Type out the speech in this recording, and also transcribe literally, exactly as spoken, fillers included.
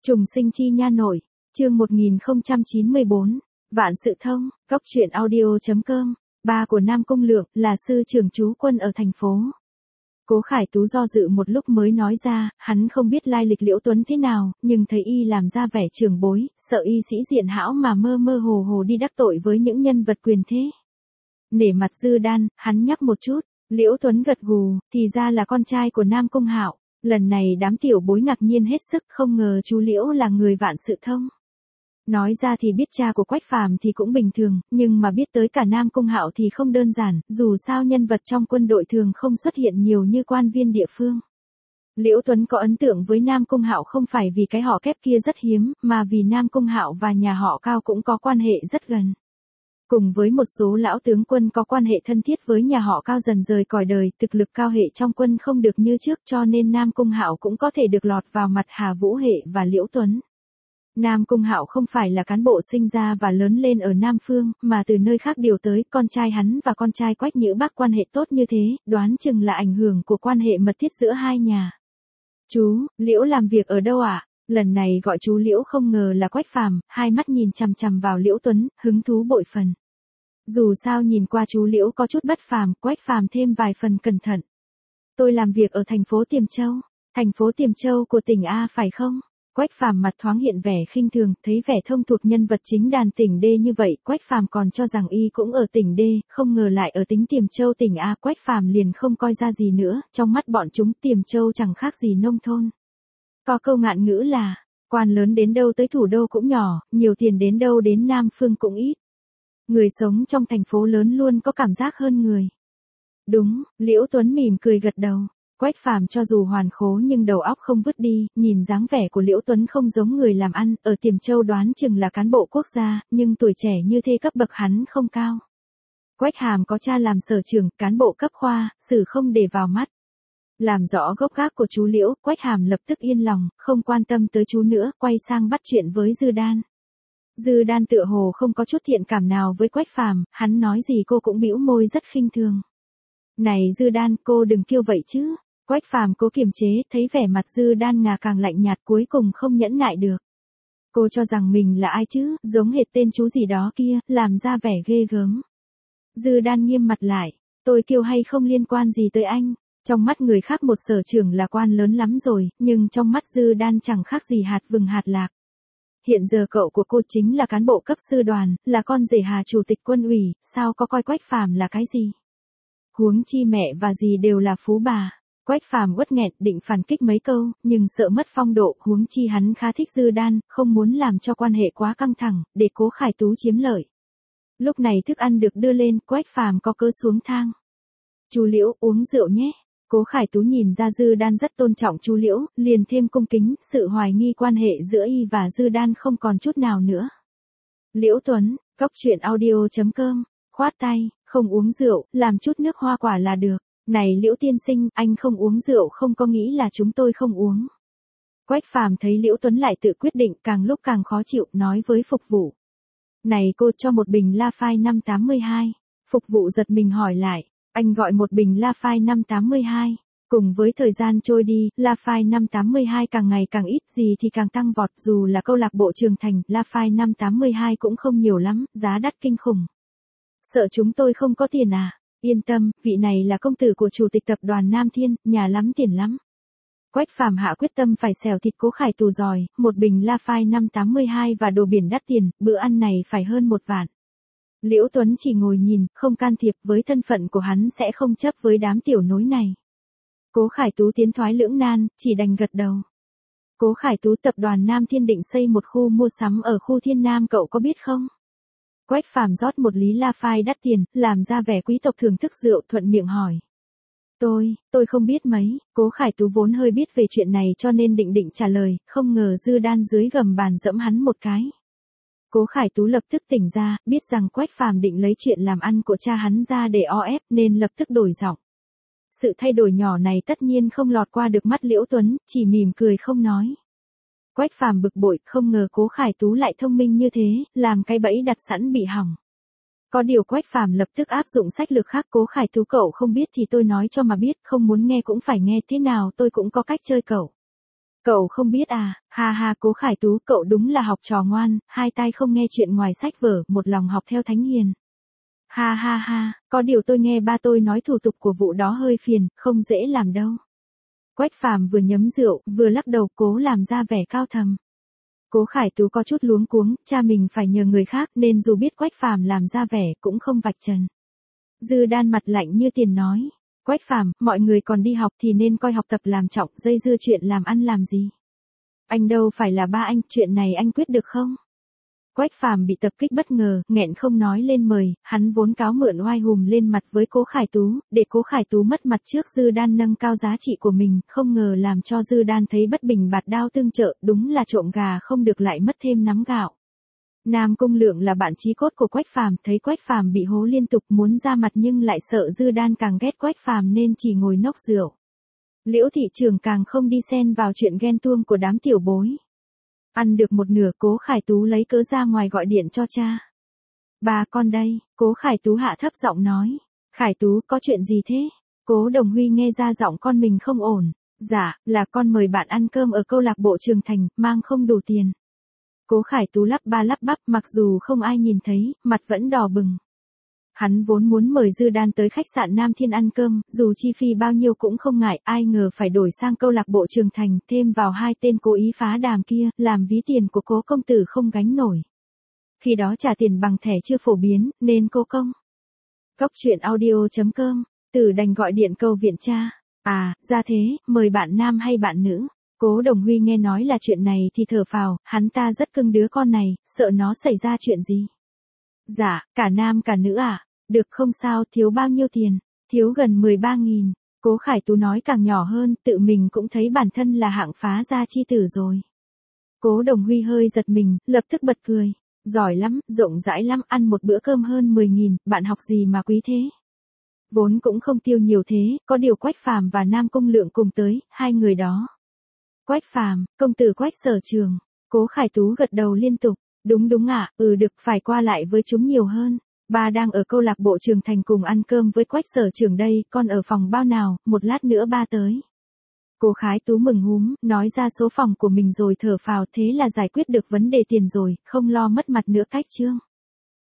Trùng sinh chi nha nội, chương một nghìn không trăm chín mươi bốn, Vạn sự thông, góc truyện audio.com, ba của Nam Cung Lượng là sư trưởng trú quân ở thành phố. Cố Khải Tú do dự một lúc mới nói ra, hắn không biết lai lịch Liễu Tuấn thế nào, nhưng thấy y làm ra vẻ trưởng bối, sợ y sĩ diện hão mà mơ mơ hồ hồ đi đắc tội với những nhân vật quyền thế. Nể mặt Dư Đan, hắn nhắc một chút, Liễu Tuấn gật gù, thì ra là con trai của Nam Cung Hạo. Lần này đám tiểu bối ngạc nhiên hết sức, không ngờ chú Liễu là người vạn sự thông. Nói ra thì biết cha của Quách Phàm thì cũng bình thường, nhưng mà biết tới cả Nam Cung Hạo thì không đơn giản, dù sao nhân vật trong quân đội thường không xuất hiện nhiều như quan viên địa phương. Liễu Tuấn có ấn tượng với Nam Cung Hạo không phải vì cái họ kép kia rất hiếm, mà vì Nam Cung Hạo và nhà họ Cao cũng có quan hệ rất gần. Cùng với một số lão tướng quân có quan hệ thân thiết với nhà họ Cao dần rời cõi đời, thực lực Cao hệ trong quân không được như trước, cho nên Nam Cung Hạo cũng có thể được lọt vào mặt Hà Vũ Hệ và Liễu Tuấn. Nam Cung Hạo không phải là cán bộ sinh ra và lớn lên ở Nam Phương, mà từ nơi khác điều tới, con trai hắn và con trai Quách Nhữ Bác quan hệ tốt như thế, đoán chừng là ảnh hưởng của quan hệ mật thiết giữa hai nhà. Chú, Liễu làm việc ở đâu ạ? À? Lần này gọi chú Liễu không ngờ là Quách Phàm, hai mắt nhìn chằm chằm vào Liễu Tuấn, hứng thú bội phần. Dù sao nhìn qua chú Liễu có chút bất phàm, Quách Phàm thêm vài phần cẩn thận. Tôi làm việc ở thành phố Tiềm Châu. Thành phố Tiềm Châu của tỉnh A phải không? Quách Phàm mặt thoáng hiện vẻ khinh thường, thấy vẻ thông thuộc nhân vật chính đàn tỉnh D như vậy, Quách Phàm còn cho rằng y cũng ở tỉnh D, không ngờ lại ở tính Tiềm Châu tỉnh A, Quách Phàm liền không coi ra gì nữa, trong mắt bọn chúng Tiềm Châu chẳng khác gì nông thôn. Có câu ngạn ngữ là, quan lớn đến đâu tới thủ đô cũng nhỏ, nhiều tiền đến đâu đến Nam Phương cũng ít. Người sống trong thành phố lớn luôn có cảm giác hơn người. Đúng, Liễu Tuấn mỉm cười gật đầu. Quách Phàm cho dù hoàn khố nhưng đầu óc không vứt đi, nhìn dáng vẻ của Liễu Tuấn không giống người làm ăn, ở Tiềm Châu đoán chừng là cán bộ quốc gia, nhưng tuổi trẻ như thế cấp bậc hắn không cao. Quách Hàm có cha làm sở trưởng, cán bộ cấp khoa, xử không để vào mắt. Làm rõ gốc gác của chú Liễu, Quách Hàm lập tức yên lòng, không quan tâm tới chú nữa, quay sang bắt chuyện với Dư Đan. Dư Đan tựa hồ không có chút thiện cảm nào với Quách Phàm, hắn nói gì cô cũng bĩu môi rất khinh thường. Này Dư Đan, cô đừng kiêu vậy chứ. Quách Phàm cố kiềm chế, thấy vẻ mặt Dư Đan ngà càng lạnh nhạt, cuối cùng không nhẫn nại được. Cô cho rằng mình là ai chứ, giống hệt tên chú gì đó kia, làm ra vẻ ghê gớm. Dư Đan nghiêm mặt lại, tôi kiêu hay không liên quan gì tới anh. Trong mắt người khác một sở trưởng là quan lớn lắm rồi, nhưng trong mắt Dư Đan chẳng khác gì hạt vừng hạt lạc. Hiện giờ cậu của cô chính là cán bộ cấp sư đoàn, là con rể Hà chủ tịch quân ủy, sao có coi Quách Phàm là cái gì? Huống chi mẹ và dì đều là phú bà. Quách Phàm uất nghẹn định phản kích mấy câu, nhưng sợ mất phong độ, huống chi hắn khá thích Dư Đan, không muốn làm cho quan hệ quá căng thẳng, để Cố Khải Tú chiếm lợi. Lúc này thức ăn được đưa lên, Quách Phàm có cớ xuống thang. Chú Liễu, uống rượu nhé. Cố Khải Tú nhìn ra Dư Đan rất tôn trọng chú Liễu, liền thêm cung kính, sự hoài nghi quan hệ giữa y và Dư Đan không còn chút nào nữa. Liễu Tuấn, góc truyện audio.com, khoát tay, không uống rượu, làm chút nước hoa quả là được. Này Liễu tiên sinh, anh không uống rượu không có nghĩ là chúng tôi không uống. Quách Phàm thấy Liễu Tuấn lại tự quyết định, càng lúc càng khó chịu, nói với phục vụ. Này cô cho một bình La Phai năm tám hai. Phục vụ giật mình hỏi lại, anh gọi một bình La Phai năm tám hai. Cùng với thời gian trôi đi, La Phai năm tám hai càng ngày càng ít, gì thì càng tăng vọt, dù là câu lạc bộ Trường Thành, La Phai năm tám hai cũng không nhiều lắm, giá đắt kinh khủng. Sợ chúng tôi không có tiền à? Yên tâm, vị này là công tử của chủ tịch tập đoàn Nam Thiên, nhà lắm tiền lắm. Quách Phàm hạ quyết tâm phải xẻo thịt Cố Khải Tú giỏi, một bình La Phai năm tám hai và đồ biển đắt tiền, bữa ăn này phải hơn một vạn. Liễu Tuấn chỉ ngồi nhìn, không can thiệp, với thân phận của hắn sẽ không chấp với đám tiểu nối này. Cố Khải Tú tiến thoái lưỡng nan, chỉ đành gật đầu. Cố Khải Tú tập đoàn Nam Thiên định xây một khu mua sắm ở khu Thiên Nam, cậu có biết không? Quách Phàm rót một lý La Phai đắt tiền, làm ra vẻ quý tộc thưởng thức rượu, thuận miệng hỏi. Tôi, tôi không biết mấy. Cố Khải Tú vốn hơi biết về chuyện này cho nên định định trả lời, không ngờ Dư Đan dưới gầm bàn giẫm hắn một cái. Cố Khải Tú lập tức tỉnh ra, biết rằng Quách Phàm định lấy chuyện làm ăn của cha hắn ra để o ép nên lập tức đổi giọng. Sự thay đổi nhỏ này tất nhiên không lọt qua được mắt Liễu Tuấn, chỉ mỉm cười không nói. Quách Phàm bực bội, không ngờ Cố Khải Tú lại thông minh như thế, làm cái bẫy đặt sẵn bị hỏng. Có điều Quách Phàm lập tức áp dụng sách lược khác. Cố Khải Tú, cậu không biết thì tôi nói cho mà biết, không muốn nghe cũng phải nghe, thế nào tôi cũng có cách chơi cậu. Cậu không biết à, ha ha Cố Khải Tú cậu đúng là học trò ngoan, hai tay không nghe chuyện ngoài sách vở, một lòng học theo thánh hiền. Ha ha ha, có điều tôi nghe ba tôi nói thủ tục của vụ đó hơi phiền, không dễ làm đâu. Quách Phàm vừa nhấm rượu, vừa lắc đầu cố làm ra vẻ cao thầm. Cố Khải Tú có chút luống cuống, cha mình phải nhờ người khác nên dù biết Quách Phàm làm ra vẻ cũng không vạch trần. Dư Đan mặt lạnh như tiền nói. Quách Phàm, mọi người còn đi học thì nên coi học tập làm trọng, dây dưa chuyện làm ăn làm gì. Anh đâu phải là ba anh, chuyện này anh quyết được không? Quách Phàm bị tập kích bất ngờ, nghẹn không nói lên mời, hắn vốn cáo mượn oai hùm lên mặt với Cố Khải Tú, để Cố Khải Tú mất mặt trước Dư Đan nâng cao giá trị của mình, không ngờ làm cho Dư Đan thấy bất bình bạt đao tương trợ, đúng là trộm gà không được lại mất thêm nắm gạo. Nam Cung Lượng là bạn chí cốt của Quách Phàm, thấy Quách Phàm bị hố liên tục muốn ra mặt nhưng lại sợ Dư Đan càng ghét Quách Phàm nên chỉ ngồi nốc rượu. Liễu thị trưởng càng không đi xen vào chuyện ghen tuông của đám tiểu bối. Ăn được một nửa, Cố Khải Tú lấy cớ ra ngoài gọi điện cho cha. Ba con đây, Cố Khải Tú hạ thấp giọng nói. Khải Tú, có chuyện gì thế? Cố Đồng Huy nghe ra giọng con mình không ổn. Dạ, là con mời bạn ăn cơm ở câu lạc bộ Trường Thành, mang không đủ tiền. Cố Khải Tú lắp ba lắp bắp, mặc dù không ai nhìn thấy, mặt vẫn đỏ bừng. Hắn vốn muốn mời Dư Đan tới khách sạn Nam Thiên ăn cơm, dù chi phí bao nhiêu cũng không ngại, ai ngờ phải đổi sang câu lạc bộ Trường Thành, thêm vào hai tên cố ý phá đàm kia, làm ví tiền của Cố công tử không gánh nổi. Khi đó trả tiền bằng thẻ chưa phổ biến, nên Cố công. Cóc truyện audio chấm com, Tử đành gọi điện cầu viện cha. À, ra thế, mời bạn nam hay bạn nữ? Cố Đồng Huy nghe nói là chuyện này thì thở phào, hắn ta rất cưng đứa con này, sợ nó xảy ra chuyện gì. Dạ, cả nam cả nữ à? Được không sao, thiếu bao nhiêu tiền? Thiếu gần mười ba nghìn. Cố Khải Tú nói càng nhỏ hơn, tự mình cũng thấy bản thân là hạng phá gia chi tử rồi. Cố Đồng Huy hơi giật mình, lập tức bật cười. Giỏi lắm, rộng rãi lắm, ăn một bữa cơm hơn mười nghìn, bạn học gì mà quý thế? Vốn cũng không tiêu nhiều thế, có điều Quách Phàm và Nam Cung Lượng cùng tới, hai người đó. Quách Phàm, công tử Quách Sở Trường. Cố Khải Tú gật đầu liên tục. Đúng đúng ạ, à, ừ được, phải qua lại với chúng nhiều hơn. Ba đang ở câu lạc bộ Trường Thành cùng ăn cơm với Quách Sở Trường đây, con ở phòng bao nào, một lát nữa ba tới. Cố Khải Tú mừng húm, nói ra số phòng của mình rồi thở phào, thế là giải quyết được vấn đề tiền rồi, không lo mất mặt nữa cách chương.